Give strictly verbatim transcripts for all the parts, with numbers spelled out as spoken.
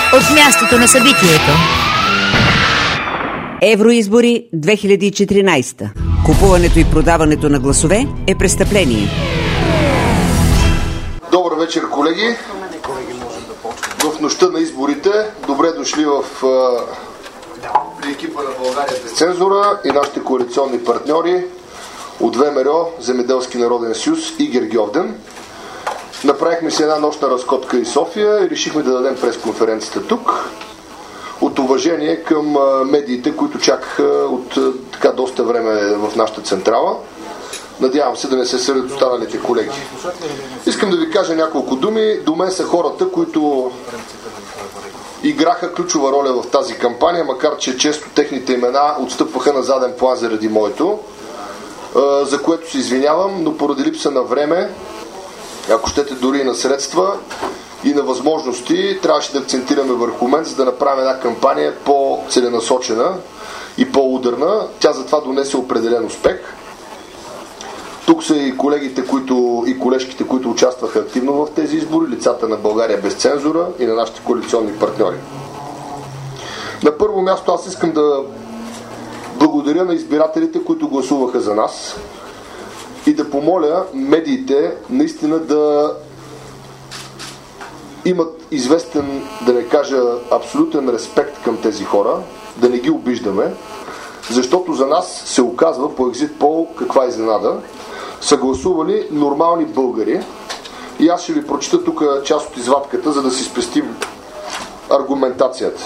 от мястото на събитието. Евроизбори две хиляди и четиринадесета. Купуването и продаването на гласове е престъпление. Добър вечер, колеги. В нощта на изборите добре дошли в при екипа на България без цензура и нашите коалиционни партньори от ВМРО, Земеделски народен съюз и Гергьовден. Направихме си една нощна разкотка и София и решихме да дадем пресконференцията тук. От уважение към медиите, които чакаха от така доста време в нашата централа. Надявам се да не се сърдят останалите колеги. Искам да ви кажа няколко думи. До мен са хората, които играха ключова роля в тази кампания, макар че често техните имена отстъпваха на заден план заради моето, за което се извинявам, но поради липса на време, ако щете дори и на средства и на възможности, трябваше да акцентираме върху мен, за да направим една кампания по-целенасочена и по-ударна. Тя затова донесе определен успех. Тук са и колегите, които, и колежките, които участваха активно в тези избори, лицата на България без цензура и на нашите коалиционни партньори. На първо място аз искам да благодаря на избирателите, които гласуваха за нас и да помоля медиите наистина да имат известен, да не кажа абсолютен респект към тези хора, да не ги обиждаме, защото за нас се оказва по екзит пол каква изненада. Са гласували нормални българи и аз ще ви прочита тук част от извадката, за да си спестим аргументацията.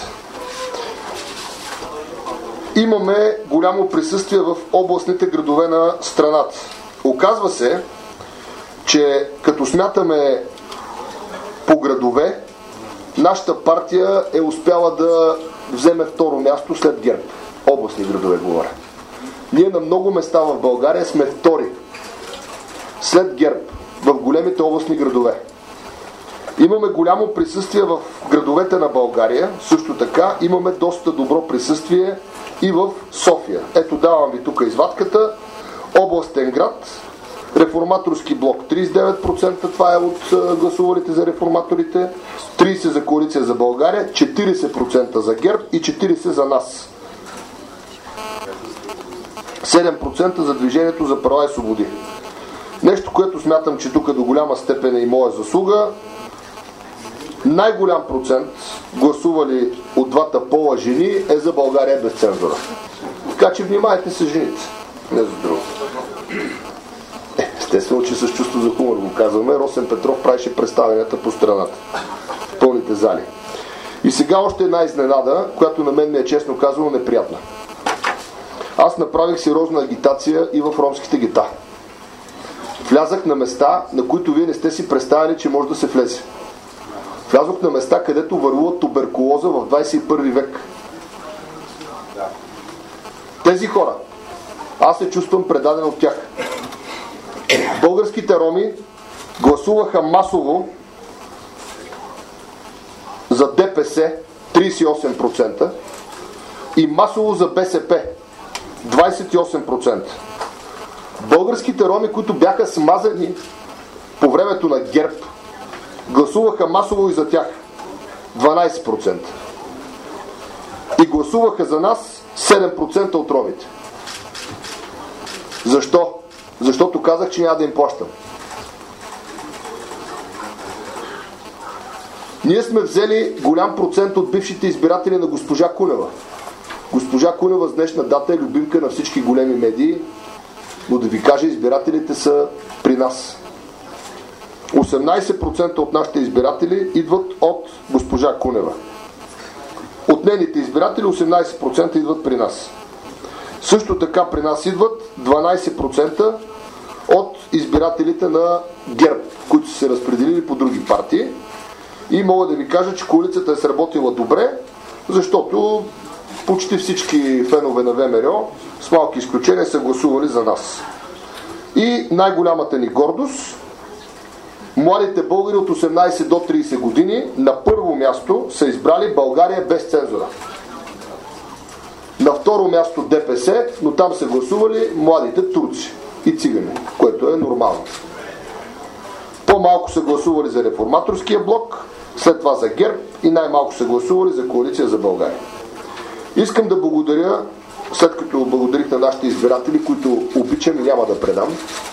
Имаме голямо присъствие в областните градове на страната. Оказва се, че като смятаме по градове, нашата партия е успяла да вземе второ място след ГЕРБ. Областни градове говоря. Ние на много места в България сме втори след ГЕРБ в големите областни градове. Имаме голямо присъствие в градовете на България, също така имаме доста добро присъствие и в София. Ето давам ви тук извадката. Областен град, реформаторски блок тридесет и девет процента, това е от гласувалите за реформаторите, тридесет процента за коалиция за България, четиридесет процента за ГЕРБ и четиридесет процента за нас. седем процента за Движението за права и свободи. Нещо, което смятам, че тук до голяма степен е и моя заслуга. Най-голям процент гласували от двата пола жени е за България без цензура. Така че внимайте се жените. Не за друго. Е, естествено, че с чувство за хумор го казваме. Росен Петров правеше представенията по страната. В пълните зали. И сега още една изненада, която на мен ми е честно казано неприятна. Аз направих сериозна агитация и в ромските гета. Влязах на места, на които вие не сте си представили, че може да се влезе. Влязох на места, където върлува туберкулоза в двадесет и първи век. Тези хора, аз се чувствам предаден от тях. Българските роми гласуваха масово за ДПС тридесет и осем процента и масово за БСП двадесет и осем процента. Българските роми, които бяха смазани по времето на ГЕРБ, гласуваха масово и за тях дванадесет процента. И гласуваха за нас седем процента от ромите. Защо? Защото казах, че няма да им плащам. Ние сме взели голям процент от бившите избиратели на госпожа Кунева. Госпожа Кунева с днешна дата е любимка на всички големи медии, но да ви кажа, избирателите са при нас. осемнадесет процента от нашите избиратели идват от госпожа Кунева. От нейните избиратели осемнадесет процента идват при нас. Също така при нас идват дванадесет процента от избирателите на ГЕРБ, които са се разпределили по други партии. И мога да ви кажа, че коалицията е сработила добре, защото почти всички фенове на ВМРО, с малки изключения, са гласували за нас. И най-голямата ни гордост, младите българи от осемнадесет до тридесет години на първо място са избрали България без цензура. На второ място ДПС, но там са гласували младите турци и цигани, което е нормално. По-малко са гласували за реформаторския блок, след това за ГЕРБ и най-малко са гласували за Коалиция за България. Искам да благодаря, след като благодарих на нашите избиратели, които обичам и няма да предам,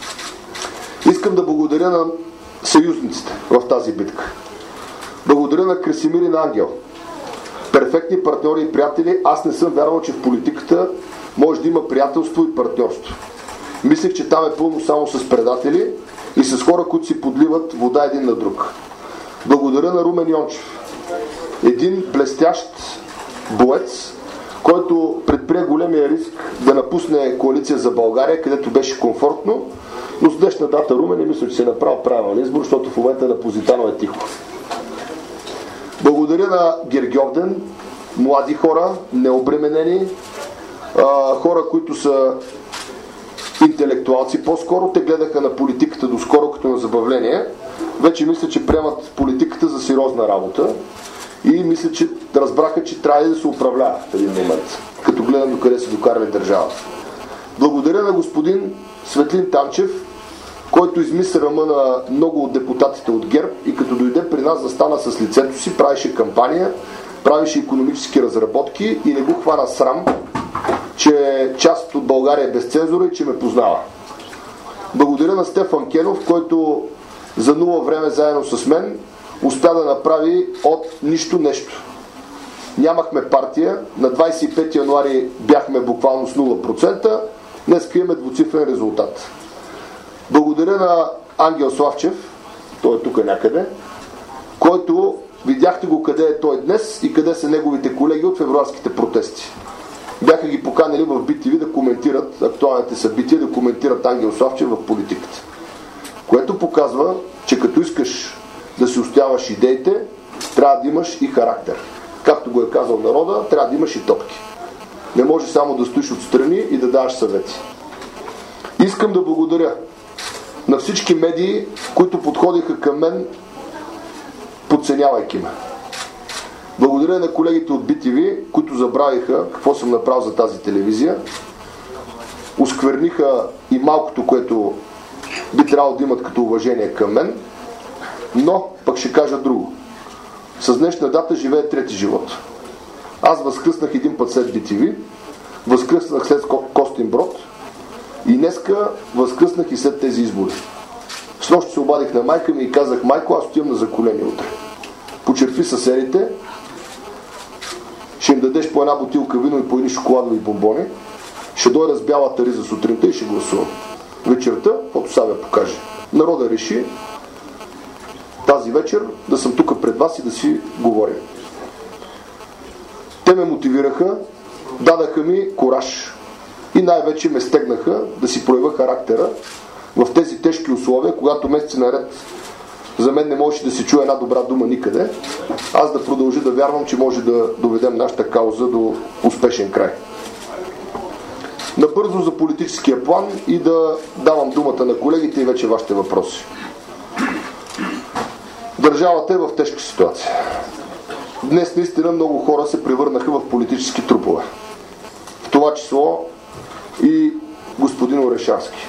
искам да благодаря на съюзниците в тази битка. Благодаря на Красимир и на Ангел. Перфектни партньори и приятели. Аз не съм вярвал, че в политиката може да има приятелство и партньорство. Мислех, че там е пълно само с предатели и с хора, които си подливат вода един на друг. Благодаря на Румен Йончев. Един блестящ боец, който предприе големия риск да напусне Коалиция за България, където беше комфортно, но с днешна дата Румен не мисля, че се е направил правилен избор, защото в момента на Позитано е тихо. Благодаря на Гергьовден, млади хора, необременени, хора, които са интелектуалци по-скоро. Те гледаха на политиката доскоро като на забавление. Вече мисля, че приемат политиката за сериозна работа и мисля, че разбраха, че трябва да се управлява в един момент, като гледам до къде се докарали държавата. Благодаря на господин Светлин Танчев, който изми срама на много от депутатите от ГЕРБ и като дойде при нас застана с лицето си, правише кампания, правише икономически разработки и не го хвана срам, че част от България е без цензура и че ме познава. Благодаря на Стефан Кенов, който за нула време заедно с мен успя да направи от нищо нещо. Нямахме партия, на двадесет и пети януари бяхме буквално с нула процента, днес имаме двуцифрен резултат. Благодаря на Ангел Славчев, той е тук някъде, който видяхте го къде е той днес и къде са неговите колеги от февруарските протести. Бяха ги поканили в би ти ви да коментират актуалните събития, да коментират Ангел Славчев в политиката. Което показва, че като искаш да си устояваш идеите, трябва да имаш и характер. Както го е казал народа, трябва да имаш и топки. Не може само да стоиш отстрани и да даваш съвети. Искам да благодаря на всички медии, които подходиха към мен, подценявайки ме. Благодаря на колегите от би ти ви, които забравиха какво съм направил за тази телевизия. Оскверниха и малкото, което би трябвало да имат като уважение към мен. Но, пък ще кажа друго. С днешна дата живее трети живот. Аз възкръснах един път след би ти ви, възкръснах след Костинброд и днеска възкръснах и след тези избори. Снощи се обадих на майка ми и казах: майко, аз отивам на заколение утре. Почерпи съседите, ще им дадеш по една бутилка вино и по едни шоколадови бомбони, ще дойда с бялата риза сутринта и ще гласувам. Вечерта, каквото Савя покаже. Народа реши тази вечер да съм тук пред вас и да си говорим. Те ме мотивираха, дадаха ми кураж и най-вече ме стегнаха да си проявя характера в тези тежки условия, когато месеци наред за мен не можеше да се чуе една добра дума никъде, аз да продължа да вярвам, че може да доведем нашата кауза до успешен край. Набързо за политическия план и да давам думата на колегите и вече вашите въпроси. Държавата е в тежка ситуация. Днес наистина много хора се превърнаха в политически трупове. В това число и господин Орешарски.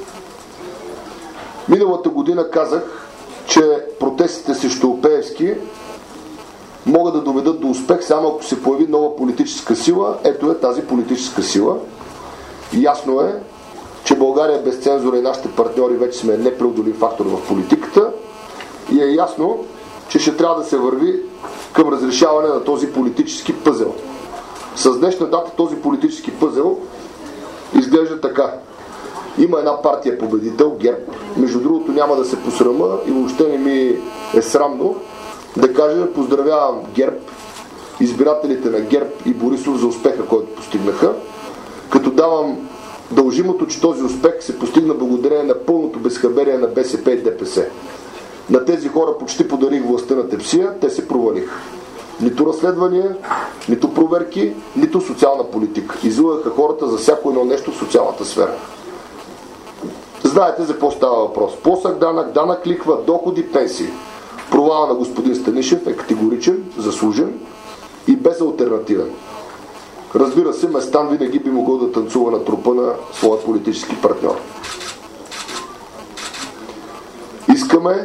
Миналата година казах, че протестите срещу Пеевски могат да доведат до успех само ако се появи нова политическа сила. Ето е тази политическа сила. Ясно е, че България без цензура и нашите партньори вече сме непреодолим фактор в политиката и е ясно, че ще трябва да се върви към разрешаване на този политически пъзел. С днешна дата този политически пъзел изглежда така. Има една партия победител, ГЕРБ. Между другото няма да се посрама и въобще не ми е срамно да кажа: поздравявам ГЕРБ, избирателите на ГЕРБ и Борисов за успеха, който постигнаха, като давам дължимото, че този успех се постигна благодарение на пълното безхаберие на Бе Се Пе и Де Пе Се. На тези хора почти подарих властта на тепсия, те се провалиха. Нито разследвания, нито проверки, нито социална политика. Излъгаха хората за всяко едно нещо в социалната сфера. Знаете за какво става въпрос. Плосък данък, данък лихва, доходи, пенсии. Провала на господин Станишев е категоричен, заслужен и безалтернативен. Разбира се, Местан винаги би могъл да танцува на трупа на своя политически партньор. Искаме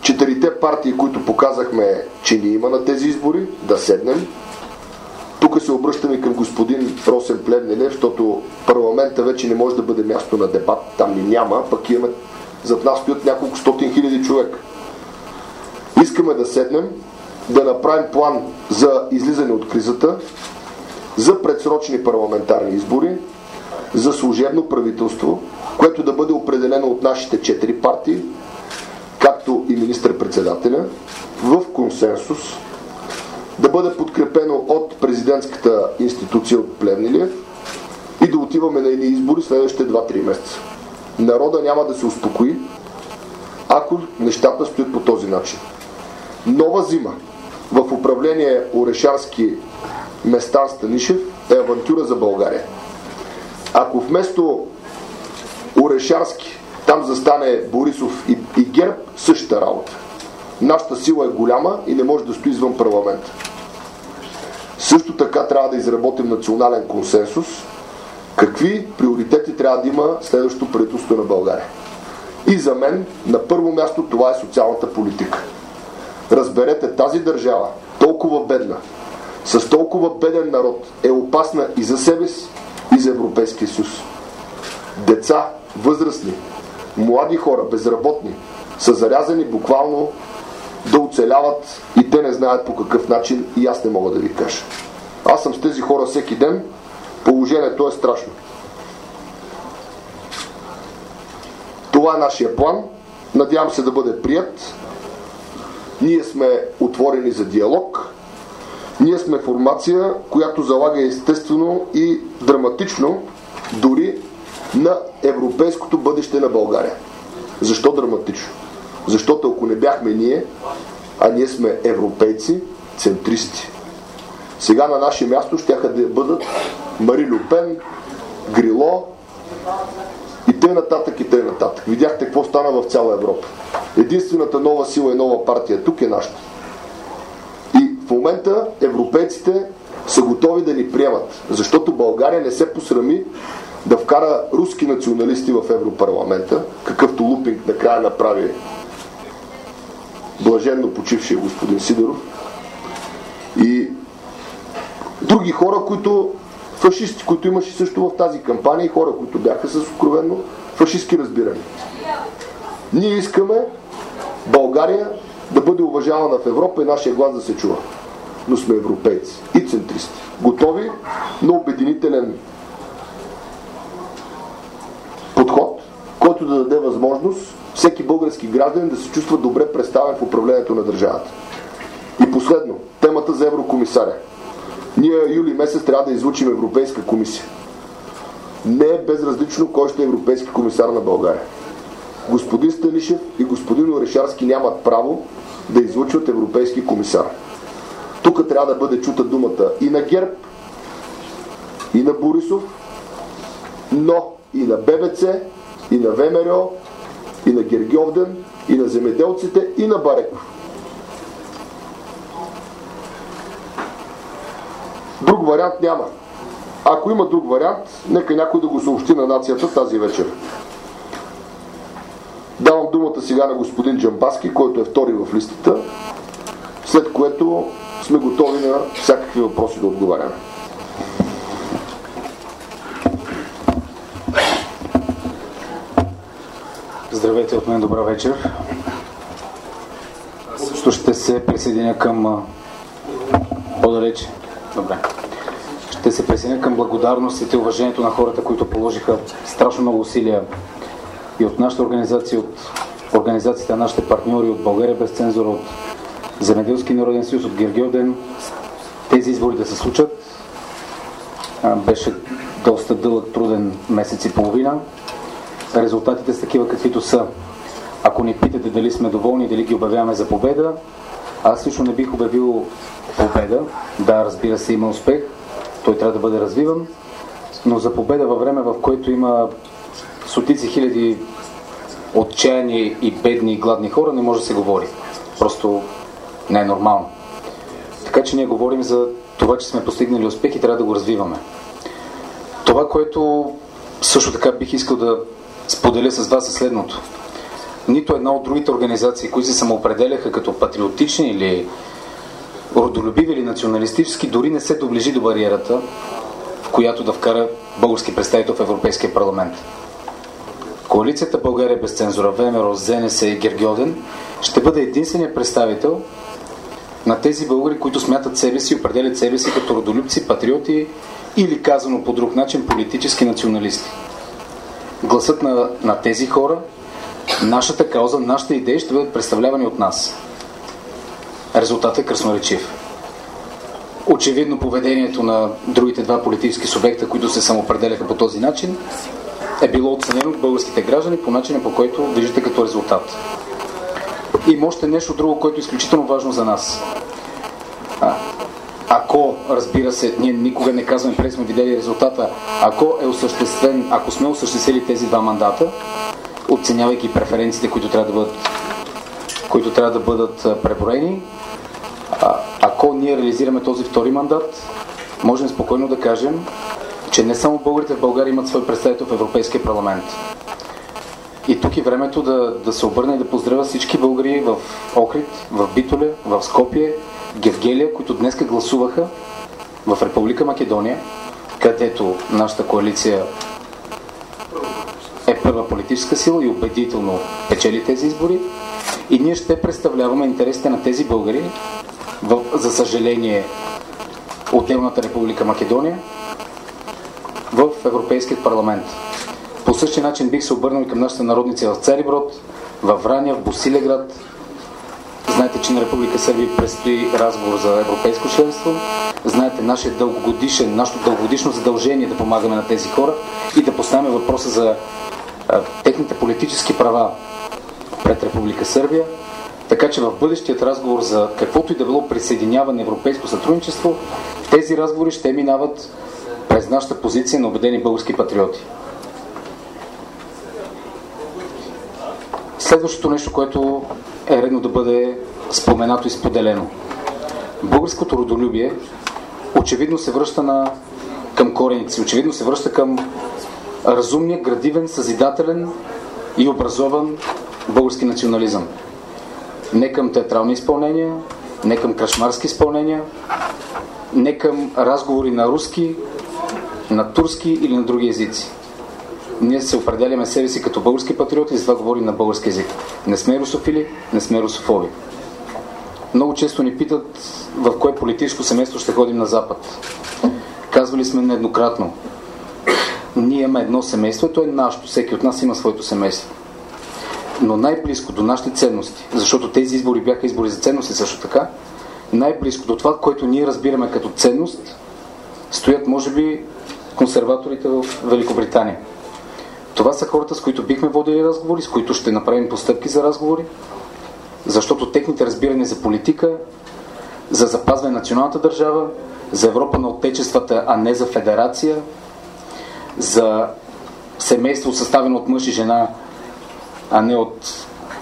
четирите партии, които показахме, че ни има на тези избори, да седнем. Тук се обръщаме към господин Росен Плевнелиев, защото парламента вече не може да бъде място на дебат, там ни няма, пък имаме, зад нас стоят няколко стотин хиляди човека. Искаме да седнем, да направим план за излизане от кризата, за предсрочни парламентарни избори, за служебно правителство, което да бъде определено от нашите четири партии, както и министър-председателя, в консенсус, да бъде подкрепено от президентската институция от Плевнелиев и да отиваме на едни избори следващите два-три месеца. Народа няма да се успокои, ако нещата стоят по този начин. Нова зима в управление Орешарски, Местан, Станишев е авантюра за България. Ако вместо Орешарски там застане Борисов и, и ГЕРБ, същата работа. Нашата сила е голяма и не може да стои извън парламента. Също така трябва да изработим национален консенсус какви приоритети трябва да има следващото правителство на България. И за мен на първо място това е социалната политика. Разберете, тази държава, толкова бедна, с толкова беден народ, е опасна и за себе си, и за Европейския съюз. Деца, възрастни, млади хора, безработни, са зарязани буквално да оцеляват и те не знаят по какъв начин и аз не мога да ви кажа. Аз съм с тези хора всеки ден, положението е страшно. Това е нашия план, надявам се да бъде прият. Ние сме отворени за диалог. Ние сме формация, която залага естествено и драматично дори на европейското бъдеще на България. Защо драматично? Защото ако не бяхме ние, а ние сме европейци, центристи. Сега на наше място щяха да бъдат Мари Люпен, Грило и тъй нататък и тъй нататък. Видяхте какво стана в цяла Европа. Единствената нова сила и нова партия тук е нашата. И в момента европейците са готови да ни приемат, защото България не се посрами да вкара руски националисти в Европарламента, какъвто лупинг накрая направи блаженно почившия господин Сидоров, и други хора, които фашисти, които имаше също в тази кампания, и хора, които бяха с откровенно фашистски разбирания. Ние искаме България да бъде уважавана в Европа и нашия глас да се чува. Но сме европейци и центристи. Готови на обединителен подход, който да даде възможност всеки български гражданин да се чувства добре представен в управлението на държавата. И последно, темата за еврокомисаря. Ние юли месец трябва да излучим Европейска комисия. Не е безразлично кой ще е европейски комисар на България. Господин Станишев и господин Орешарски нямат право да излучват европейски комисар. Тук трябва да бъде чута думата и на ГЕРБ, и на Борисов, но и на ББЦ, и на ВМРО, и на Гергьовден, и на земеделците, и на Бареков. Друг вариант няма. Ако има друг вариант, нека някой да го съобщи на нацията тази вечер. Давам думата сега на господин Джамбаски, който е втори в листата, след което сме готови на всякакви въпроси да отговаряме. Здравейте от мен, добра вечер. Също ще се присъединя към по-далече. Добре. Ще се присъединя към благодарностите и уважението на хората, които положиха страшно много усилия и от нашата организация, от организацията на нашите партньори, от България без цензура, от Земеделски народен съюз, от Гергьовден, тези избори да се случат. Беше доста дълъг, труден месец и половина. Резултатите са такива каквито са. Ако ни питате дали сме доволни, дали ги обявяваме за победа, аз лично не бих обявил победа. Да, разбира се, има успех. Той трябва да бъде развиван. Но за победа във време, в което има стотици хиляди отчаяни и бедни и гладни хора, не може да се говори. Просто не е нормално. Така че ние говорим за това, че сме постигнали успех и трябва да го развиваме. Това, което също така бих искал да споделя с вас е следното. Ние нито една от другите организации, които се самоопределяха като патриотични или родолюбиви или националистически, дори не се доближи до бариерата, в която да вкара български представител в Европейския парламент. Коалицията България без цензура, ВМРО, ЗНС и Гергьоден ще бъде единственият представител на тези българи, които смятат себе си и определят себе си като родолюбци, патриоти или, казано по друг начин, политически националисти. Гласът на, на тези хора, нашата кауза, нашите идеи ще бъдат представлявани от нас. Резултатът е красноречив. Очевидно поведението на другите два политически субекта, които се самоопределяха по този начин, е било оценено от българските граждани по начина, по който виждате като резултат. Има още нещо друго, което е изключително важно за нас. А, ако, разбира се, ние никога не казваме, преди сме видели резултата, ако е осъществен, ако сме осъществили тези два мандата, оценявайки преференциите, които трябва да бъдат, които трябва да бъдат преброени, а, ако ние реализираме този втори мандат, можем спокойно да кажем, че не само българите в България имат свой представител в Европейския парламент. И тук е времето да, да се обърне и да поздравя всички българи в Охрид, в Битоле, в Скопие, Гевгелия, които днеска гласуваха в Република Македония, където нашата коалиция е първа политическа сила и убедително печели тези избори. И ние ще представляваме интересите на тези българи в, за съжаление, отделната Република Македония в Европейският парламент. По същия начин бих се обърнал и към нашите народници в Цариброд, във Враня, в Босилеград. Знаете, че на Република Сърбия предстои разговор за европейско членство. Знаете, нашия дългогодишен, нашето дългогодишно задължение да помагаме на тези хора и да поставяме въпроса за а, техните политически права пред Република Сърбия. Така че в бъдещият разговор за каквото и да било присъединяване на европейско сътрудничество, тези разговори ще минават през нашата позиция на убедени български патриоти. Следващото нещо, което е редно да бъде споменато и споделено. Българското родолюбие очевидно се връща на, към корените си, очевидно се връща към разумния, градивен, съзидателен и образован български национализъм. Не към театрални изпълнения, не към крашмарски изпълнения, не към разговори на руски, на турски или на други езици. Ние се определяме себе си като български патриоти и затова говорим на български език. Не сме русофили, не сме русофоби. Много често ни питат в кое политическо семейство ще ходим на Запад. Казвали сме нееднократно. Ние имаме едно семейство, то е нашето. Всеки от нас има своето семейство. Но най-близко до нашите ценности, защото тези избори бяха избори за ценности също така, най-близко до това, което ние разбираме като ценност, стоят, може би, консерваторите в Великобритания. Това са хората, с които бихме водили разговори, с които ще направим постъпки за разговори, защото техните разбирания за политика, за запазване на националната държава, за Европа на отечествата, а не за федерация, за семейство съставено от мъж и жена, а не от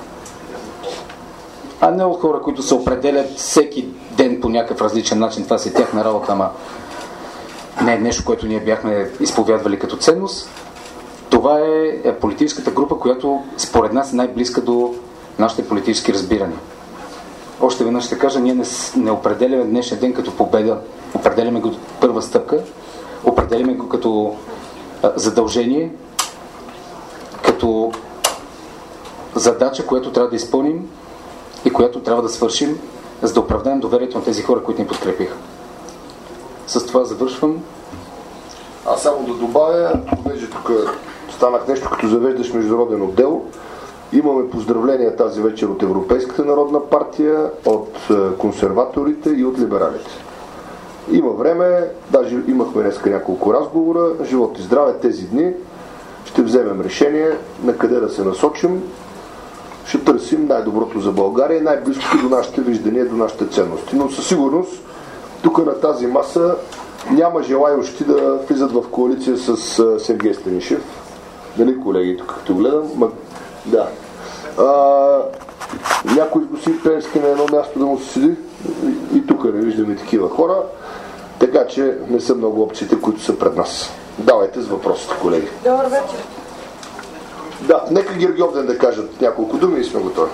а не от хора, които се определят всеки ден по някакъв различен начин. Това си е тяхна работа, ама не е нещо, което ние бяхме изповядвали като ценност. Това е политическата група, която според нас е най-близка до нашите политически разбирания. Още веднъж ще кажа, ние не, не определяме днешния ден като победа, определяме го първа стъпка, определяме го като а, задължение, като задача, която трябва да изпълним и която трябва да свършим, за да оправдаем доверието на тези хора, които ни подкрепиха. С това завършвам. Аз само да добавя, понеже тук станах нещо като завеждаш международен отдел, имаме поздравления тази вечер от Европейската народна партия, от консерваторите и от либералите. Има време, даже имахме днеска няколко разговора, живот и здраве тези дни, ще вземем решение на къде да се насочим, ще търсим най-доброто за България, най-близкото до нашите виждания, до нашите ценности. Но със сигурност тук на тази маса няма желающи да влизат в коалиция с Сергей Станишев. Нали, колеги, тук като гледам? Ма, да. А, някой с Госим Пеевски на едно място да му се седи. И, и тук не виждаме такива хора. Така че не са много опциите, които са пред нас. Давайте с въпросите, колеги. Добър вечер. Да, нека Гергьовден да кажат няколко думи и сме готови.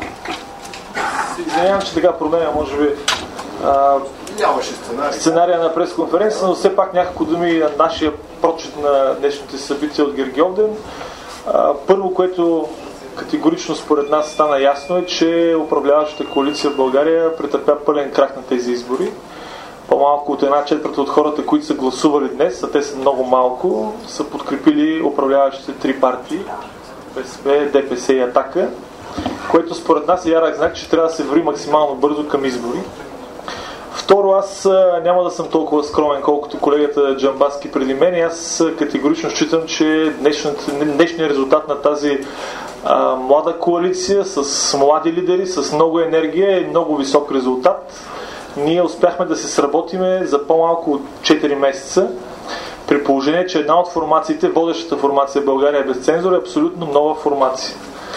Извинявам, че така променя, може би, а, нямаше сценарий. Сценария на пресконференция, но все пак няколко думи на нашия прочит на днешните събития от Гергьовден. А, първо, което категорично според нас стана ясно е, че управляващата коалиция в България претърпя пълен крах на тези избори. По-малко от една четвърта от хората, които са гласували днес, а те са много малко, са подкрепили управляващите три партии, БСП, ДПС и Атака, което според нас е ярък знак, че трябва да се върви максимално бързо към избори. Второ, аз няма да съм толкова скромен, колкото колегата Джамбазки преди мен. Аз категорично считам, че днешният резултат на тази а, млада коалиция с млади лидери, с много енергия е много висок резултат. Ние успяхме да се сработиме за по-малко от четири месеца, при положение, че една от формациите, водещата формация България без цензура, е абсолютно нова формация.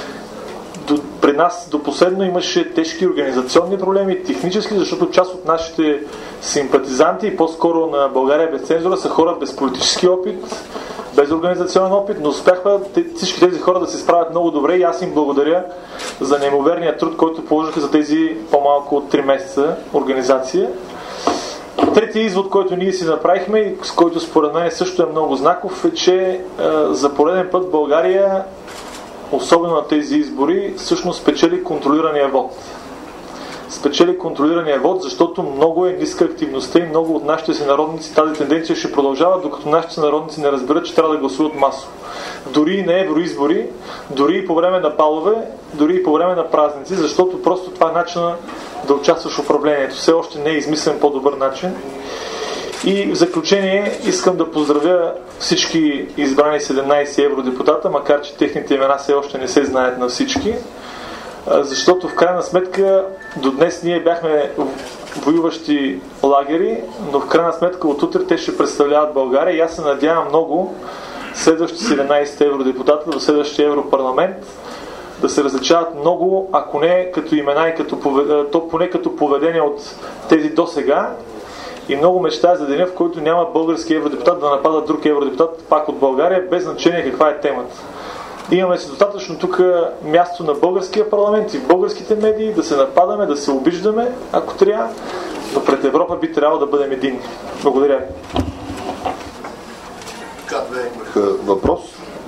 До, при нас до последно имаше тежки организационни проблеми, технически, защото част от нашите симпатизанти и по-скоро на България без цензура са хора без политически опит, без организационен опит, но успяха всички тези хора да се справят много добре и аз им благодаря за неимоверния труд, който положиха за тези по-малко от три месеца организация. Третия извод, който ние си направихме и с който според мен също е много знаков, е, че е, за пореден път България, особено на тези избори, всъщност спечели контролирания вод. Спечели контролирания вод, защото много е ниска активността и много от нашите сънародници тази тенденция ще продължава, докато нашите сънародници не разберат, че трябва да гласуват масово. Дори и на евроизбори, дори и по време на балове, дори и по време на празници, защото просто това е начинът да участваш в управлението. Все още не е измислен по-добър начин. И в заключение искам да поздравя всички избрани седемнайсет евродепутата, макар че техните имена все още не се знаят на всички, защото в крайна сметка до днес ние бяхме воюващи лагери, но в крайна сметка от утре те ще представляват България и аз се надявам много следващите седемнайсет евродепутата до следващия Европарламент да се различават много, ако не като имена и като поведение, то поне като поведение от тези до сега. И много мечтая за деня, в който няма български евродепутат да напада друг евродепутат пак от България, без значение каква е темата. Имаме си достатъчно тук място на българския парламент и в българските медии да се нападаме, да се обиждаме, ако трябва, но пред Европа би трябвало да бъдем единни. Благодаря ви. Въпрос?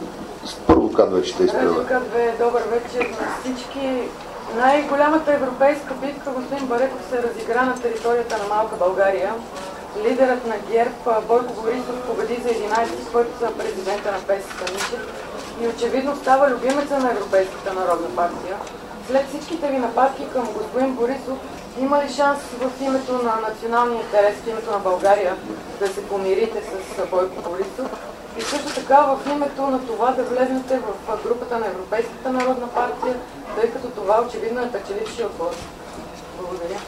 Първо Кадве, че те изпрела. Кадве, добър вечер на всички. Най-голямата европейска битка, господин Бареков, се разигра на територията на малка България. Лидерът на ГЕРБ, Бойко Борисов, победи за единайсети път за президента на Песи Станишев и очевидно става любимеца на Европейската народна партия. След всичките ви нападки към господин Борисов, има ли шанс в името на националния интерес, в името на България, да се помирите с Бойко Борисов? И също така в името на това да влезнете в групата на Европейската народна партия, тъй като това очевидно е печеливши отбор. Благодаря.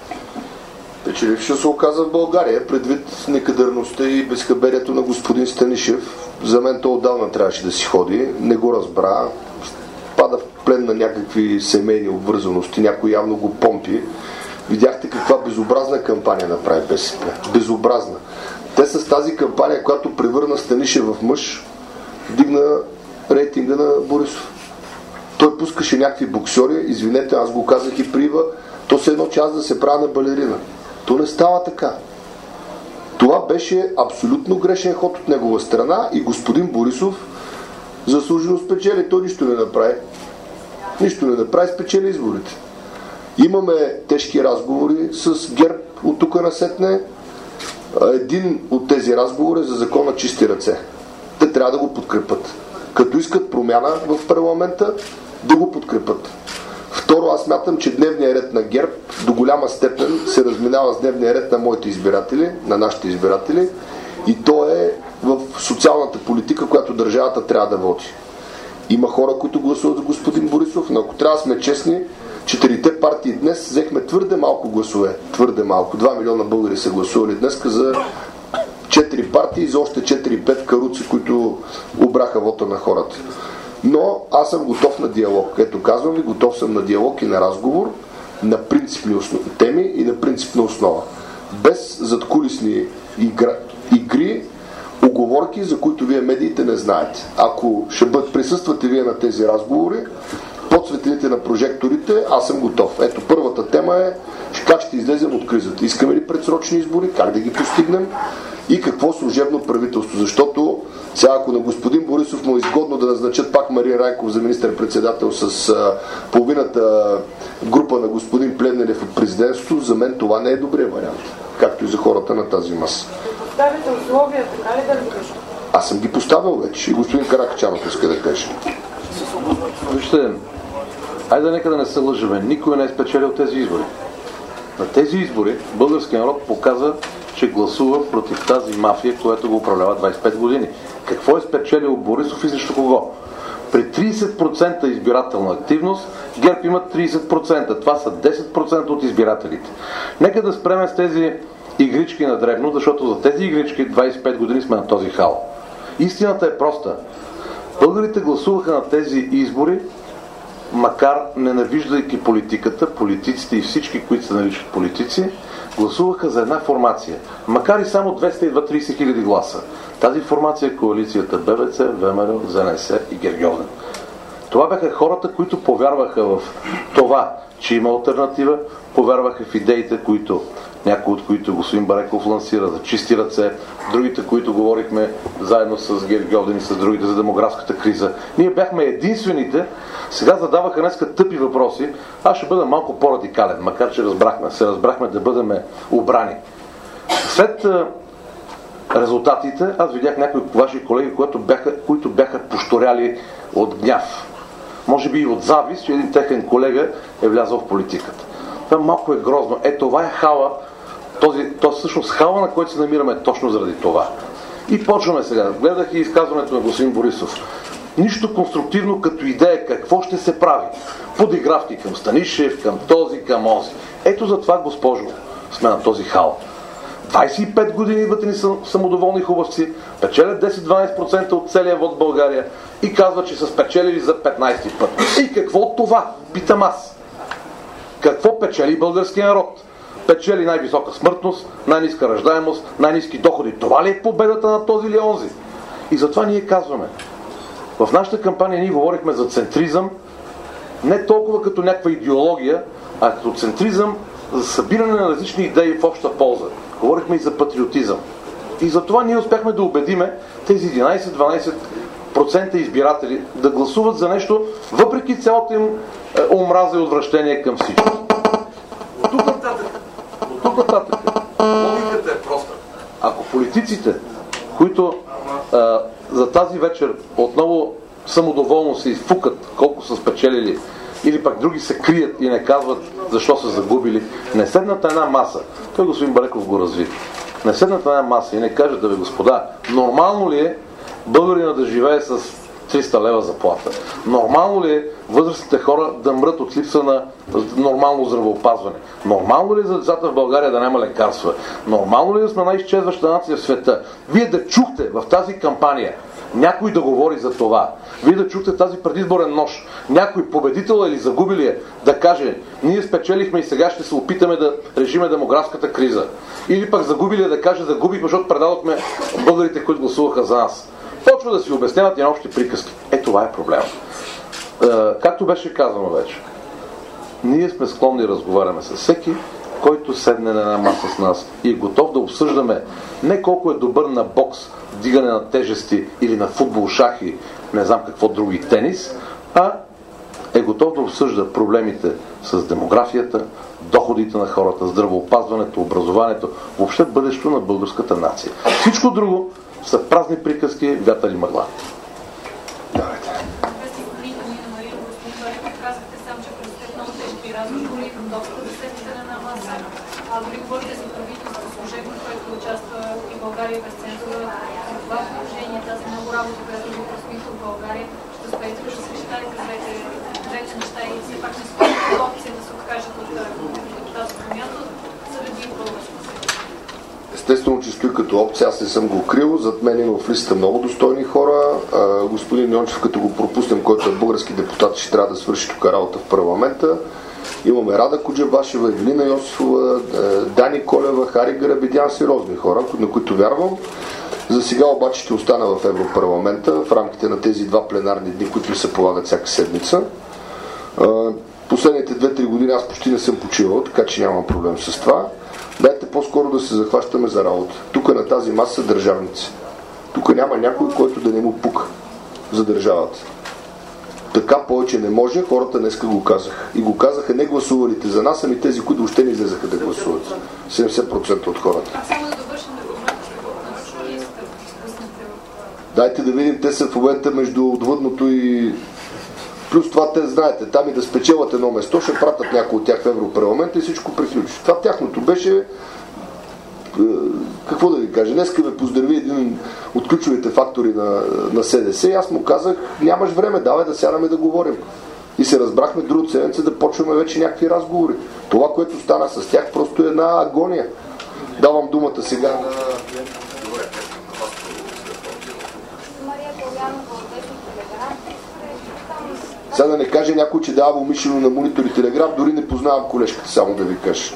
Печеливши се оказа в България, предвид некадърността и безхаберието на господин Станишев. За мен то отдавна трябваше да си ходи, не го разбра, пада в плен на някакви семейни обвързаности, някой явно го помпи. Видяхте каква безобразна кампания направи БСП. Безобразна. Те с тази кампания, която превърна Станишев в мъж, вдигна рейтинга на Борисов. Той пускаше някакви боксери, извинете, аз го казах и прива, то се едно час да се правя на балерина. То не става така. Това беше абсолютно грешен ход от негова страна и господин Борисов заслужено спечели. Той нищо не направи. Нищо не направи, спечели изборите. Имаме тежки разговори с ГЕРБ от тук насетне. Един от тези разговори е за закона чисти ръце. Те трябва да го подкрепят. Като искат промяна в парламента, да го подкрепят. Второ, аз смятам, че дневният ред на ГЕРБ до голяма степен се разминава с дневния ред на моите избиратели, на нашите избиратели, и то е в социалната политика, която държавата трябва да води. Има хора, които гласуват за господин Борисов, но ако трябва да сме честни, четирите партии днес взехме твърде малко гласове. Твърде малко. Два милиона българи са гласували днес за четири партии и за още четири-пет каруци, които обраха вота на хората. Но аз съм готов на диалог. Ето казвам ви, готов съм на диалог и на разговор, на принципни теми и на принципна основа. Без задкулисни игра, игри, уговорки, за които вие медиите не знаете. Ако ще бъд, присъствате вие на тези разговори, под светлините на прожекторите, аз съм готов. Ето, първата тема е как ще излезем от кризата. Искаме ли предсрочни избори, как да ги постигнем и какво служебно правителство. Защото сега, ако на господин Борисов му е изгодно да назначат пак Мария Райков за министър-председател с а, половината група на господин Плевнелев от президентството, за мен това не е добрият вариант. Както и за хората на тази маса. Поставите условия, така ли да разбираш? Аз съм ги поставил вече и господин Каракачанов иска да каже. Вижте, айде нека да не се лъжеме. Никой не е спечелил тези избори. На тези избори българският народ показа, че гласува против тази мафия, която го управлява двайсет и пет години. Какво е спечелил Борисов и срещу кого? При трийсет процента избирателна активност ГЕРБ имат трийсет процента. Това са десет процента от избирателите. Нека да спреме с тези игрички на дребно, защото за тези игрички двайсет и пет години сме на този хал. Истината е проста. Българите гласуваха на тези избори, макар ненавиждайки политиката, политиците и всички, които се наричат политици, гласуваха за една формация. Макар и само двеста и трийсет хиляди гласа. Тази формация е коалицията БВЦ, ВМРО, ЗНС и Гергьовден. Това бяха хората, които повярваха в това, че има алтернатива, повярваха в идеите, които някои от които господин Бареков лансира за чисти ръце, другите, които говорихме заедно с Гергьовден и с другите за демографската криза. Ние бяхме единствените, сега задаваха днеска тъпи въпроси. Аз ще бъда малко по-радикален, макар че разбрахме, се разбрахме да бъдем обрани. След резултатите, аз видях някои ваши колеги, които бяха, които бяха пошторяли от гняв. Може би и от завист, че един техен колега е влязъл в политиката. Това малко е грозно. Е, това е хала, този, то всъщност хала, на който се намираме точно заради това. И почваме сега. Гледах и изказването на господин Борисов. Нищо конструктивно като идея какво ще се прави. Подигравки към Станишев, към този, към ози. Ето за това, госпожо, сме на този хал. двайсет и пет години вътре са самодоволни хубавци, печелят десет-дванайсет процента от целия вод в България и казват, че са спечелили за петнайсети път. И какво от това? Питам аз. Какво печели българския народ? Печели най-висока смъртност, най-ниска раждаемост, най-ниски доходи. Това ли е победата на този или онзи? И затова ние казваме. В нашата кампания ние говорихме за центризъм, не толкова като някаква идеология, а като центризъм за събиране на различни идеи в обща полза. Говорихме и за патриотизъм. И затова ние успяхме да убедиме тези единайсет-дванайсет процента избиратели да гласуват за нещо, въпреки цялата им е, омраза и отвращение към всички. От тук нататък, от тук нататък, логиката е проста. Ако политиците, които е, за тази вечер отново самодоволно се изфукат колко са спечелили, или пък други се крият и не казват защо са загубили, не седнат на една маса. Той господин Бареков го разви. Не седнат на една маса и не кажат, да бе господа, нормално ли е българина да живее с триста лева заплата? Нормално ли е възрастните хора да мрат от липса на нормално здравеопазване? Нормално ли е за децата в България да няма лекарства? Нормално ли е да сме най-изчезваща нация в света? Вие да чухте в тази кампания някой да говори за това. Вие да чухте тази предизборен нощ. Някой победител или загубили е да каже, ние спечелихме и сега ще се опитаме да решиме демографската криза. Или пък загубили е да каже, загубихме, защото предадохме българите, които гласуваха за нас. Почва да си обясняват и на общи приказки. Е, това е проблема. Е, както беше казано вече, ние сме склонни да разговаряме с всеки, който седне на една маса с нас и е готов да обсъждаме не колко е добър на бокс, дигане на тежести или на футбол, шахи, не знам какво други, тенис, а е готов да обсъжда проблемите с демографията, доходите на хората, здравеопазването, образованието, въобще бъдещето на българската нация. Всичко друго са празни приказки, вятър и мъгла. Давайте. А дори говорите за правителство служебно, което участва и България през центъра в това положение, тази много работа, която ви предстои в България, ще успеете да се съчетаете двете, двете неща и все пак не спорите опция да се откажат от тази промяна заради българското. Естествено, че стои като опция, аз не съм го крил, зад мен има в листата много достойни хора. А, господин Йончев, като го пропуснем, който е български депутат, ще трябва да свърши тук работа в парламента. Имаме Рада Коджабашева, Евелина Йосифова, Дани Колева, Хари Гарабедян, сериозни хора, на които вярвам. За сега обаче ще остана в Европарламента в рамките на тези два пленарни дни, които ми се полагат всяка седмица. Последните две-три години аз почти не съм почивал, така че нямам проблем с това. Дайте по-скоро да се захващаме за работа. Тук на тази маса са държавници. Тук няма някой, който да не му пука за държавата. Така повече не може, хората днеска го казаха. И го казаха не гласувалите за нас, ами тези, които още не излезаха да гласуват. седемдесет процента от хората. Дайте да видим, те са в момента между отвъдното и... Плюс това те знаете, там и да спечелят едно место, ще пратят някой от тях в Европарламента и всичко приключи. Това тяхното беше... Какво да ви кажа? Днеска ме поздрави един от ключовите фактори на, на СДС и аз му казах, нямаш време, давай да сядаме да говорим. И се разбрахме друга седмица да почваме вече някакви разговори. Това, което стана с тях, просто е една агония. Давам думата сега на... Сега да не каже някой, че дава умишлено на монитор и телеграф, дори не познавам колежката, само да ви кажа.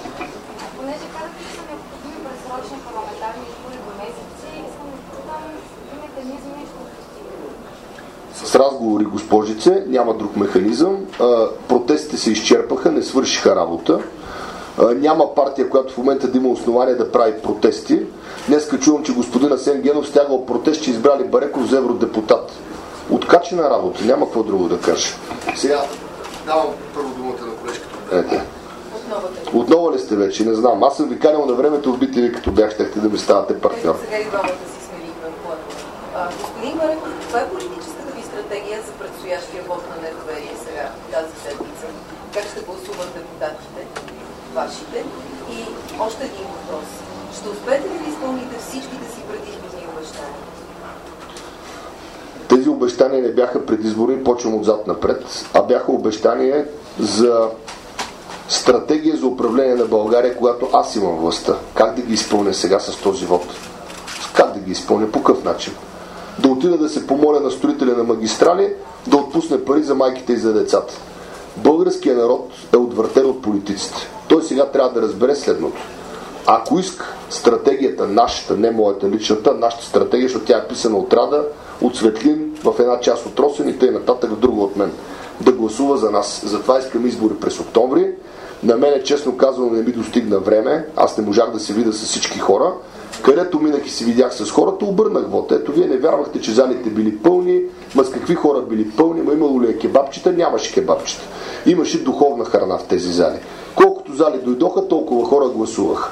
С разговори, госпожице, няма друг механизъм. Протестите се изчерпаха, не свършиха работа. Няма партия, която в момента да има основание да прави протести. Днеска чувам, че господин Асен Генов стягал протест, че избрали Бареков за евродепутат. Откачена работа, няма какво друго да кажа. Сега давам първо думата на колежката. Ете. Отново ли сте вече? Не знам. Аз съм ви канял на времето в би ти ви, като бях, щехте да ми ставате партньор. Сега и двамата си сменихме плато. Господин Бареков, каква е политическата ви стратегия за предстоящия вод на недоверие сега, тази седмица? Как ще гласуват депутатите, вашите? И още един въпрос. Ще успеете ли да изпълните всичките си предизборни обещания? Тези обещания не бяха предизборни, почвам отзад напред, а бяха обещания за стратегия за управление на България, когато аз имам властта. Как да ги изпълня сега с този вод? Как да ги изпълня? По какъв начин? Да отида да се помоля на строителя на магистрали, да отпусне пари за майките и за децата. Българският народ е отвъртен от политиците. Той сега трябва да разбере следното. Ако иска стратегията, нашата, не моята личната, нашата стратегия, защото тя е писана от Рада, от Светлин, в една част от Росените и нататък в друга от мен, да гласува за нас. Затова искам избори през октомври. На мене, честно казвам, не ми достигна време. Аз не можах да се видя с всички хора. Където минах и се видях с хората, обърнах вот. Ето, вие не вярвахте, че залите били пълни. Ма с какви хора били пълни? Ма имало ли е кебабчета? Нямаше кебабчета. Имаше духовна храна в тези зали. Колкото зали дойдоха, толкова хора гласуваха.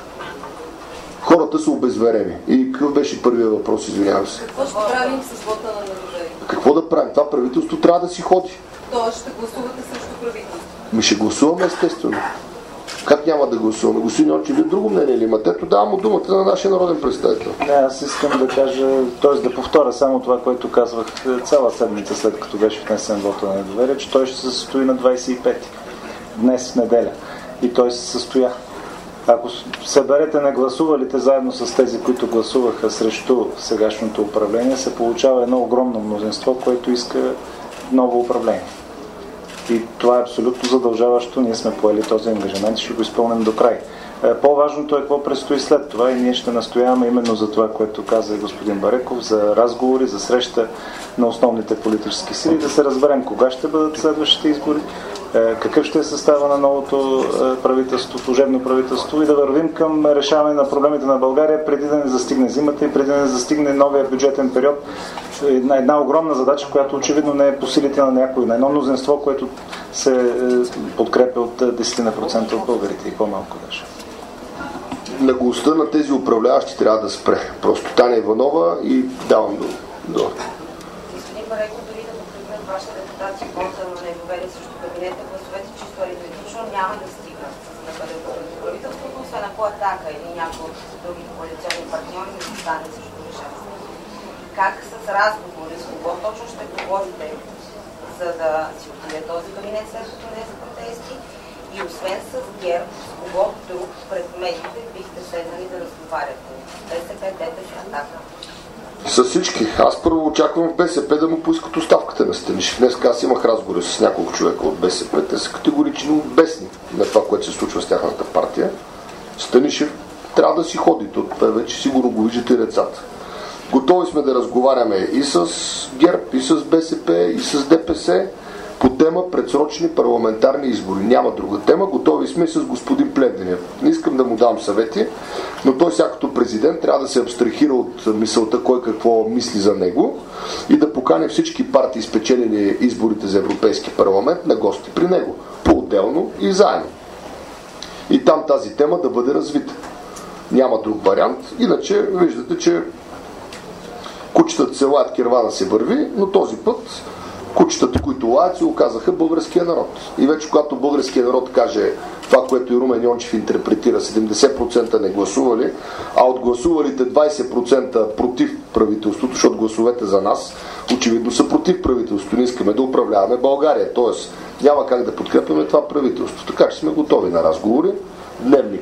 Хората са обезверени. И какъв беше първият въпрос, извинявам се? Какво ще правим с вота на недоверие? Какво да правим? Това правителство трябва да си ходи. Тоест ще гласувате срещу правителство? Ми ще гласуваме, естествено. Как няма да гласуваме? Господин Йончев, вие друго мнение ли имате? Ето давам му думата на нашия народен представител. Не, аз искам да кажа, т.е. да повторя само това, което казвах цяла седмица, след като беше внесен вота на недоверие, че той ще се състои на двадесет и пети. Днес, в неделя. И той се състоя. Ако съберете на гласувалите заедно с тези, които гласуваха срещу сегашното управление, се получава едно огромно мнозинство, което иска ново управление. И това е абсолютно задължаващо. Ние сме поели този ангажимент и ще го изпълним до край. По-важното е какво предстои след това и ние ще настояваме именно за това, което каза господин Бареков, за разговори, за среща на основните политически сили, да се разберем кога ще бъдат следващите избори, какъв ще е състава на новото правителство, служебно правителство и да вървим към решаване на проблемите на България преди да не застигне зимата и преди да не застигне новия бюджетен период. Една, една огромна задача, която очевидно не е по силите на някой, на едно мнозинство, което се подкрепя от десет процента от българите и по-малко даже. Наглостта на тези управляващи трябва да спре. Просто Таня Иванова и давам до... до. Господин Бареков, дори да подкрепят вашите депутати вота на недоверие срещу кабинета, гласовете чисто аритметично няма да стигнат да бъде правителството, освен ако Атака или някои от другите коалиционни партньори не стане срещу решаване. Как с разговори, с кого точно ще говорите, за да си отиде този кабинет след като не е за протести? И освен с ГЕРБ, с кого друг пред медиите бихте седнали да разговаряте? БСП, ДПС, Атака? С всички. Аз първо очаквам в БСП да му поискат оставката на Станишев. Днес аз имах разговори с няколко човека от БСП. Те са категорично бесни на това, което се случва с тяхната партия. Станишев трябва да си ходи. Тут вече сигурно го виждате децата. Готови сме да разговаряме и с ГЕРБ, и с БСП, и с ДПС по тема предсрочни парламентарни избори. Няма друга тема. Готови сме и с господин Плевнелиев. Не искам да му дам съвети, но той сега като президент трябва да се абстрахира от мисълта кой какво мисли за него и да покани всички партии, спечелили изборите за Европейски парламент, на гости при него. По-отделно и заедно. И там тази тема да бъде развита. Няма друг вариант. Иначе виждате, че кучетата се лаят, кервана се върви, но този път кучетата, които лаят, се оказаха българския народ. И вече когато българския народ каже това, което и Румен Йончев интерпретира, седемдесет процента не гласували, а от гласувалите двайсет процента против правителството, защото гласовете за нас очевидно са против правителството. Не искаме да управляваме България. Тоест няма как да подкрепяме това правителство. Така че сме готови на разговори. Дневник.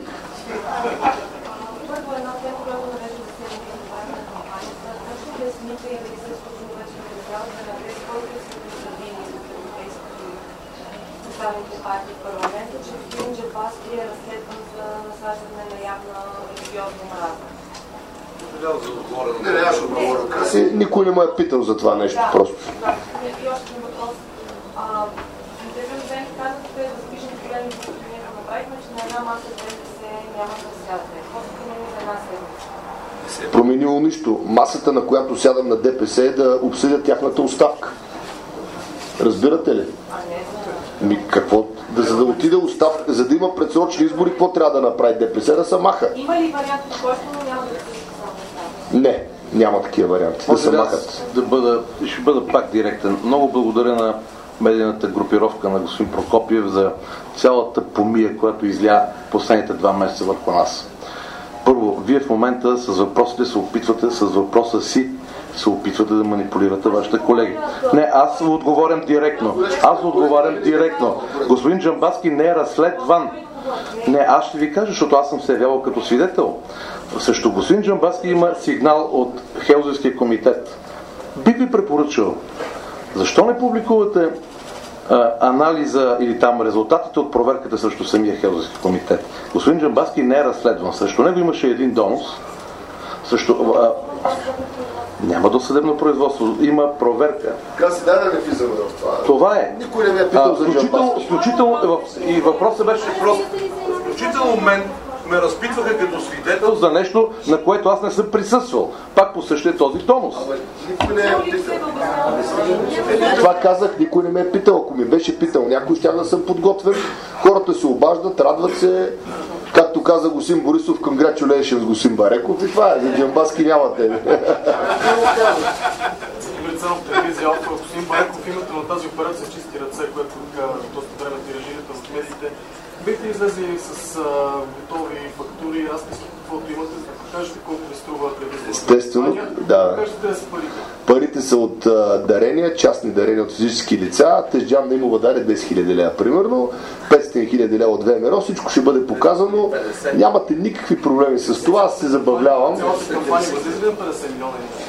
партии в парламента, че господин Джамбазки е разследван за насаждане на явна религиозна омраза. Никой не ме е питал за това нещо, да, просто. Да, и още един въпрос. В интервю за ден казахте, да спишем големи постъпления направихме, че на една маса ДПС няма да сядате. Какво се промени за една седмица? Променило нищо. Масата, на която сядам на ДПС, е да обсъдят тяхната оставка. Разбирате ли? А не, Ми, какво? Да, за да отиде оставка, за да има предсрочни избори, какво трябва да направи ДПС? Да се маха. Има ли вариант, по който няма да се Не, няма такива варианти. Да се махат. Да бъда, ще бъда пак директен. Много благодаря на медийната групировка на господин Прокопиев за цялата помия, която изля последните два месеца върху нас. Първо, вие в момента с въпросите се опитвате, с въпроса си се опитвате да манипулирате вашите колеги. Не, аз отговарям директно. Аз отговарям директно. Господин Джамбазки не е разследван. Не, аз ще ви кажа, защото аз съм се явявал като свидетел. Също господин Джамбазки има сигнал от Хелзинкския комитет. Бих ви препоръчал, защо не публикувате а, анализа или там резултатите от проверката срещу самия Хелзинкски комитет? Господин Джамбазки не е разследван. Срещу него имаше един донос. Срещу... А, няма досъдебно производство. Има проверка. Така си дай да не влизаме в това. Това е. Никой не ме е питал а, за Джамбазки. Включително и въпросът беше прост. Включително мен ме разпитваха като свидетел За нещо, на което аз не съм присъствал. Пак по същия този тонус. Никой не е питал. Това казах, никой не ме е питал. Ако ми беше питал някой, щях да съм подготвен. Хората се обаждат, радват се. Както каза господин Борисов, congratulations господин Бареков, и това е. За Джамбазки няма тебе. телевизия Алфа, господин Бареков, името на тази операция чисти ръце, която доста време тиражирате в медиите. Бихте излезли с а, готови фактури, разписки, каквото имате, за да покажете колко ви струва предизборна. Естествено, да. Покажете да са парите. Парите са от а, дарения, частни дарения от физически лица. Тежджан Наимова даде десет хиляди лева, примерно. петстотин хиляди лева от ВМРО. Всичко ще бъде показано. Нямате никакви проблеми с това. Аз се забавлявам. Цялата кампания възлиза на петдесет милиона.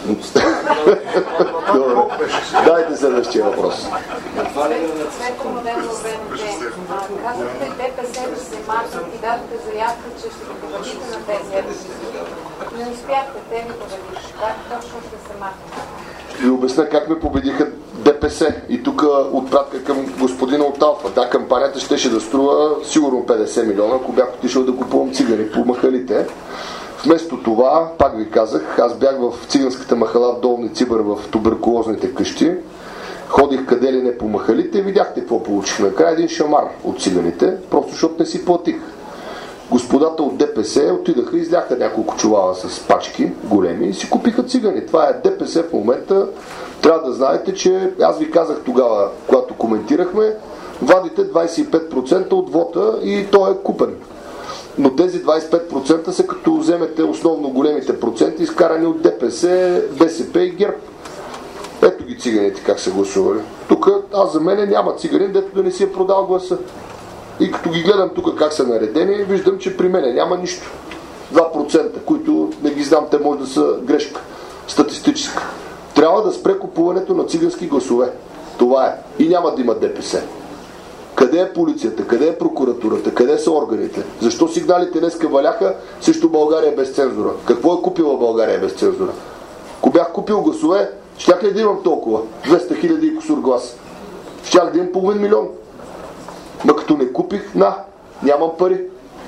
Добре. Дайте следващия въпрос. Светко модерно време. Казахте ДПС да се махнат и дадете заявка, че ще победите на тези евросистеми. Не успяхте, те ми победиха. Как точно ще се махнат? Ще ви обясня как ме победиха ДПС. И тук отпратка към господина от Алфа. Да, кампанията щеше да струва сигурно петдесет милиона, ако бях отишъл да купувам цигани по махалите. Вместо това, пак ви казах, аз бях в циганската махала в Долни Цибър, в туберкулозните къщи. Ходих къде ли не по махалите и видяхте какво получих. Накрая един шамар от циганите, просто защото не си платих. Господата от ДПС отидаха и изляха няколко чувала с пачки големи и си купиха цигани. Това е ДПС в момента. Трябва да знаете, че аз ви казах тогава, когато коментирахме, вадите двайсет и пет процента от вота и той е купен. Но тези двайсет и пет процента са като вземете основно големите проценти, изкарани от ДПС, БСП и ГЕРБ. Ето ги циганите как са гласували. Тук аз за мене няма циганин, дето да не си е продал гласа. И като ги гледам тук как са наредени, виждам, че при мене няма нищо. два процента, които не ги знам, те може да са грешка статистическа. Трябва да спре купуването на цигански гласове. Това е. И няма да има ДПС. Къде е полицията? Къде е прокуратурата? Къде са органите? Защо сигналите днеска валяха срещу България без цензура? Какво е купила България без цензура? Ако бях купил гласове, щях ли да имам толкова? двеста хиляди и кусур глас. Щях да имам половин милион. Ма като не купих, на, нямам пари.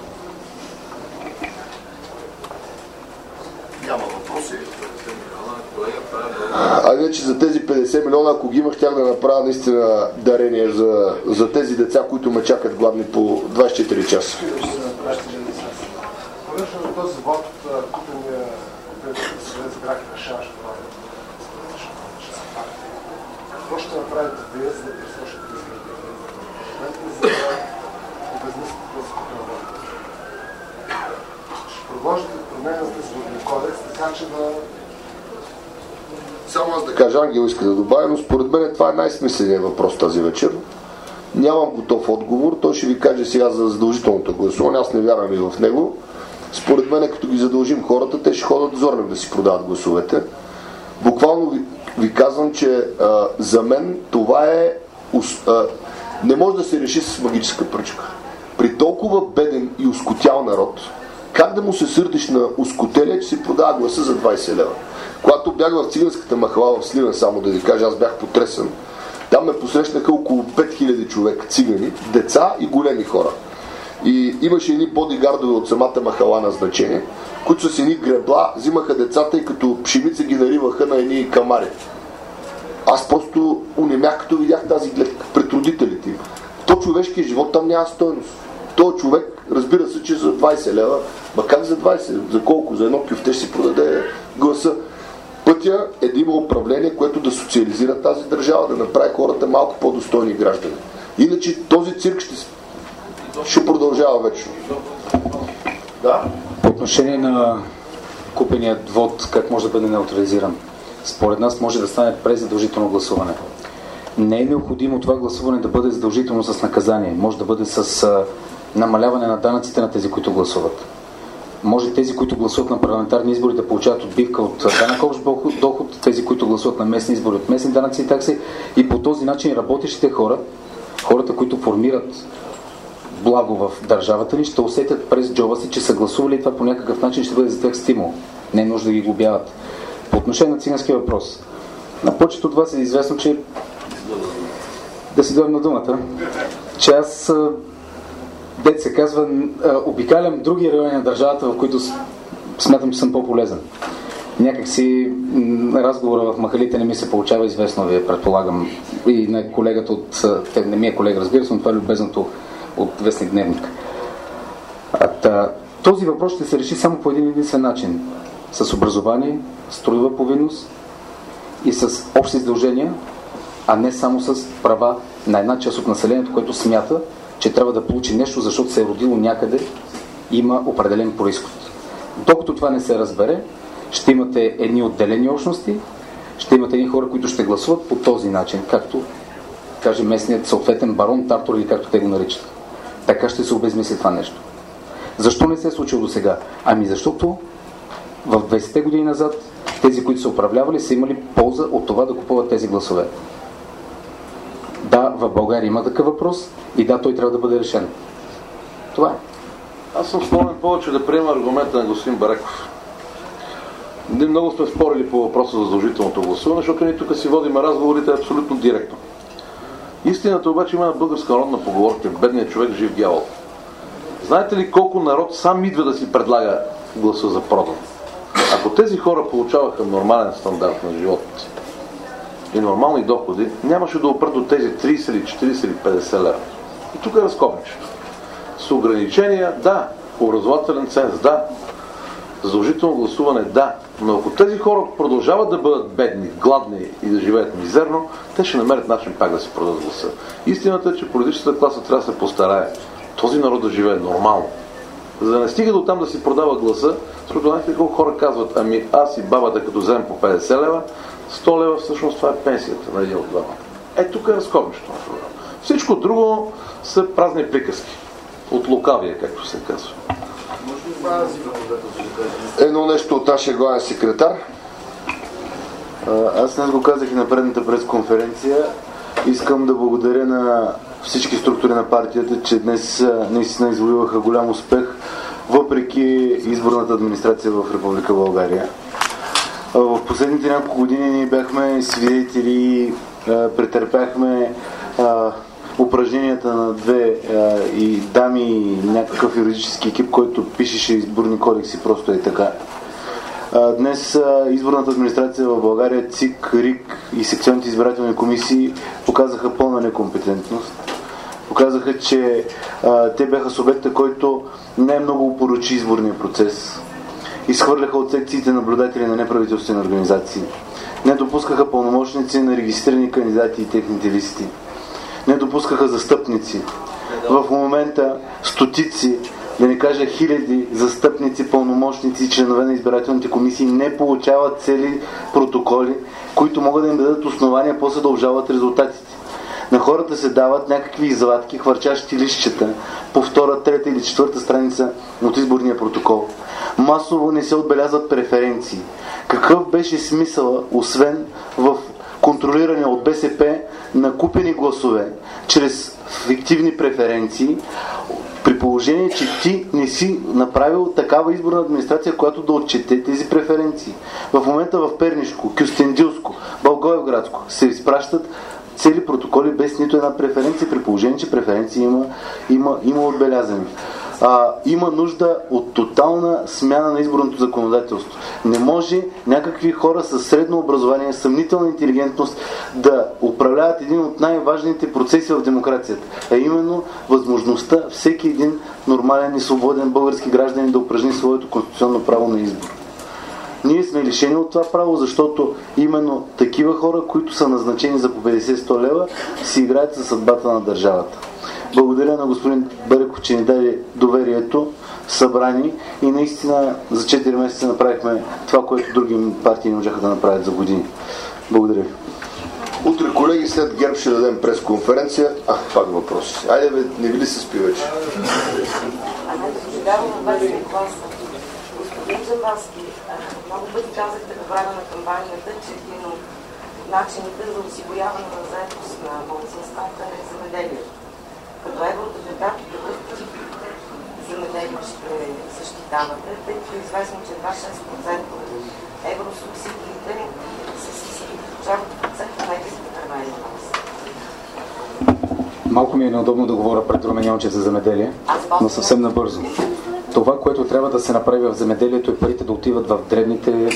Няма въпроси. А вече за тези петдесет милиона, ако ги имах, щях да направя наистина дарение за, за тези деца, които ме чакат гладни по двайсет и четири часа. Поръчно на този вод от купения съвет за браки решаващ това. Какво ще направите вие, за да пресрочите изборите? За да обезмислите този купен вод? Ще продължите променя за изборния кодекс, така че да... Само аз да кажа, Ангел иска да добавя, но според мен това е най-смисленият въпрос тази вечер. Нямам готов отговор, той ще ви каже сега за задължителното гласуване, аз не вярвам и в него. Според мен, като ги задължим хората, те ще ходят зорнем да си продават гласовете. Буквално ви, ви казвам, че а, за мен това е... А, не може да се реши с магическа пръчка. При толкова беден и оскотял народ, как да му се сърдиш на оскотелия, че си продава гласа за двайсет лева? Когато бях в циганската махала в Сливен, само да ви кажа, аз бях потресен. Там ме посрещнаха около пет хиляди човека цигани, деца и големи хора. И имаше едни бодигардове от самата махала на значение, които с едни гребла взимаха децата и като пшеница ги нариваха на едни камари. Аз просто унемях, като видях тази гледка пред родителите им. То човешкият живот там няма стойност. Той човек, разбира се, че за двайсет лева, ма как за двайсет? За колко? За едно кюфте ще си продаде гласа. Пътя е да има управление, което да социализира тази държава, да направи хората малко по-достойни граждани. Иначе този цирк ще, ще продължава вечно. Да. По отношение на купеният вод, как може да бъде неутрализиран? Според нас може да стане през задължително гласуване. Не е необходимо това гласуване да бъде задължително с наказание. Може да бъде с а, намаляване на данъците на тези, които гласуват. Може тези, които гласуват на парламентарни избори, да получават отбивка от данък общ доход, тези, които гласуват на местни избори от местни данъци и такси, и по този начин работещите хора, хората, които формират благо в държавата ни, ще усетят през джоба си, че са гласували и това по някакъв начин ще бъде за тях стимул. Не е нужда да ги глобяват. По отношение на циганския въпрос. На повечето от вас е известно, че да си дойдем на думата, че аз, дето се казва, обикалям други райони на държавата, в които смятам, че съм по-полезен. Някак си разговора в махалите не ми се получава, известно ви, предполагам. И на колегата от... Те не ми е колега, разбира се, но това е любезното от Вестник Дневник. А, този въпрос ще се реши само по един единствен начин. С образование, с трудова повинност и с общи задължения, а не само с права на една част от населението, което смята, че трябва да получи нещо, защото се е родило някъде, има определен произход. Докато това не се разбере, ще имате едни отделени общности, ще имате едни хора, които ще гласуват по този начин, както каже местният съответен барон, тартор или както те го наричат. Така ще се обезмисли това нещо. Защо не се е случило до сега? Ами защото в двайсетте години назад тези, които са управлявали, са имали полза от това да купуват тези гласове. Да, в България има такъв въпрос и да, той трябва да бъде решен. Това е. Аз съм склонен повече да приема аргумента на господин Бареков. Ние много сме спорили по въпроса за задължителното гласуване, защото ние тук си водим разговорите абсолютно директно. Истината обаче има на българска народна поговорка: бедният човек жив дявол. Знаете ли колко народ сам идва да си предлага гласа за продан? Ако тези хора получаваха нормален стандарт на живот и нормални доходи, нямаше да опрат до тези трийсет или четирийсет или петдесет лева. И тук е разковничето. С ограничения, да. Образователен ценз, да. Задължително гласуване, да. Но ако тези хора продължават да бъдат бедни, гладни и да живеят мизерно, те ще намерят начин пак да си продадат гласа. Истината е, че политическата класа трябва да се постарае този народ да живее нормално. За да не стига до там да си продава гласа, защото знаете колко хора казват: ами аз и бабата като вземем по петдесет лева, сто лева всъщност това е пенсията на един от двамата. Е, тук е разковничето. Всичко друго са празни приказки. От лукавия, както се казва. Едно нещо от нашия главен секретар. Аз днес го казах и на предната пресконференция. Искам да благодаря на всички структури на партията, че днес наистина извоюваха голям успех, въпреки изборната администрация в Република България. В последните няколко години ние бяхме свидетели, претърпяхме упражненията на две и дами и някакъв юридически екип, който пишеше изборни кодекси, просто е така. Днес изборната администрация в България, ЦИК, РИК и секционните избирателни комисии показаха пълна некомпетентност. Показаха, че а, те бяха субекта, който най-много упоручи изборния процес. Изхвърляха от секциите наблюдатели на неправителствени организации. Не допускаха пълномощници на регистрирани кандидати и техните листи. Не допускаха застъпници. В момента стотици, да не кажа хиляди застъпници, пълномощници и членове на избирателните комисии не получават цели протоколи, които могат да им дадат основания после да обжалват резултатите. На хората се дават някакви извадки, хвърчащи листчета по втора, трета или четвърта страница от изборния протокол. Масово не се отбелязват преференции. Какъв беше смисъла, освен в контролиране от БСП на купени гласове чрез фиктивни преференции, при положение, че ти не си направил такава изборна администрация, която да отчете тези преференции. В момента в Пернишко, Кюстендилско, Благоевградско се изпращат цели протоколи без нито една преференция, при положение, че преференции има, има, има отбелязани. А, има нужда от тотална смяна на изборното законодателство. Не може някакви хора с средно образование, съмнителна интелигентност да управляват един от най-важните процеси в демокрацията, а именно възможността всеки един нормален и свободен български гражданин да упражни своето конституционно право на избор. Ние сме лишени от това право, защото именно такива хора, които са назначени за по петдесет до сто лева, си играят със съдбата на държавата. Благодаря на господин Береков, че ни даде доверието, събрани и наистина за четири месеца направихме това, което други партии не можаха да направят за години. Благодаря ви. Утре, колеги, след ГЕРБ ще дадем пресконференция. А, пак въпроси. Айде, бе, не ви ли се спи вече? Господин Джамбазки, много пъти казахте по време на кампанията, че един от начините за осигуряване на заетост на малцинствата е земеделието. Като евродепутат, какъв тип земеделие ще защитавате, тъй като е известно, че два цяло шест процента от евросубсидиите се получават процента на експорта на вас. Малко ми е неудобно да говоря пред Руменьончев за земеделие, но съвсем набързо. Това, което трябва да се направи в земеделието, е парите да отиват в дребните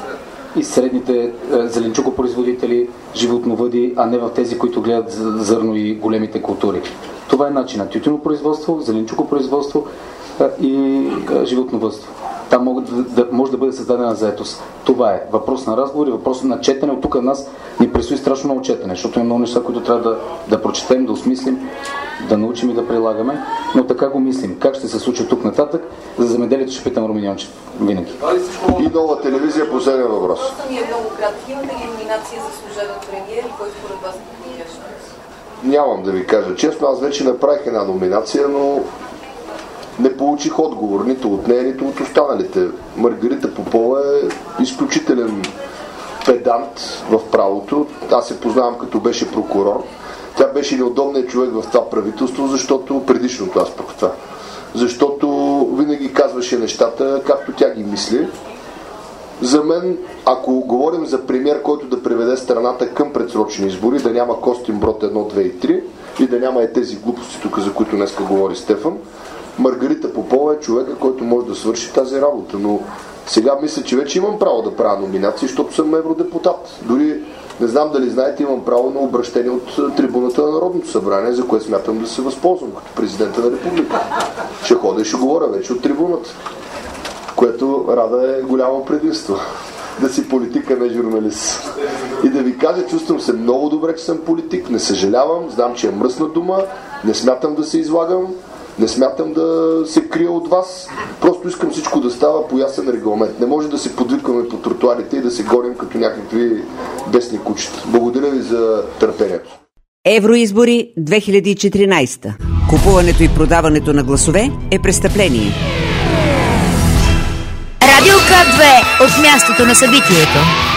и средните зеленчукопроизводители, животновъди, а не в тези, които гледат зърно и големите култури. Това е начинът. Тютюнопроизводство, зеленчукопроизводство и животновъдство. Там могат да, може да бъде създадена заетост. Това е въпрос на разговор и въпрос на четене. От тук на нас ни предстои страшно много четене, защото има много неща, които трябва да, да прочетем, да осмислим, да научим и да прилагаме. Но така го мислим. Как ще се случи тук нататък? За земеделието ще питам Руменьончев винаги. И нова телевизия, последния въпрос. Въпросът ми е много кратък. Имате ли номинация за служебен премиер и кой според вас е подходящ? Нямам да ви кажа честно. Аз вече направих една номинация, но не получих отговор нито от нея, нито от останалите. Маргарита Попова е изключителен педант в правото. Аз се познавам като беше прокурор. Тя беше неудобният човек в това правителство, защото предишното аз пък това. Защото винаги казваше нещата, както тя ги мисли. За мен, ако говорим за премиер, който да приведе страната към предсрочни избори, да няма Костинброд едно, две и три и да няма и тези глупости тук, за които днеска говори Стефан, Маргарита Попова е човека, който може да свърши тази работа. Но сега мисля, че вече имам право да правя номинации, защото съм евродепутат. Дори не знам дали знаете, имам право на обращение от трибуната на Народното събрание, за което смятам да се възползвам като президента на република. Ще ходя и ще говоря вече от трибуната, което рада е голямо предимство. Да си политик, а не журналист. И да ви кажа, чувствам се много добре, че съм политик, не съжалявам, знам, че е мръсна дума, не смятам да се излагам, не смятам да се крия от вас, просто искам всичко да става по ясен регламент. Не може да се подвикваме по тротуарите и да се горим като някакви бесни кучета. Благодаря ви за търпението. Евроизбори две хиляди и четиринадесета. Купуването и продаването на гласове е престъпление. Радио К две от мястото на събитието.